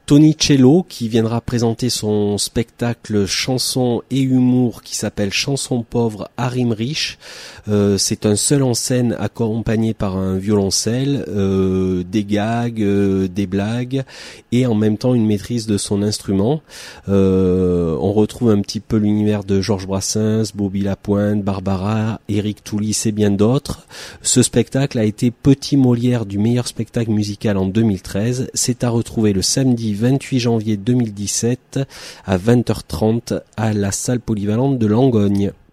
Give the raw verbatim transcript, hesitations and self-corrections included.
Tony Cello qui viendra présenter son spectacle chansons et humour qui s'appelle Chansons pauvres à rime riche. Euh, c'est un seul en scène accompagné par un violoncelle, euh, des gags, euh, des blagues et en même temps une maîtrise de son instrument. Euh, on retrouve un petit peu l'univers de Georges Brassens, Bobby Lapointe, Barbara, Éric Toulis et bien d'autres. Ce spectacle a été petit Molière du meilleur spectacle musical en deux mille treize. C'est à retrouver le samedi vingt-huit janvier deux mille dix-sept à vingt heures trente à la salle polyvalente de Langogne.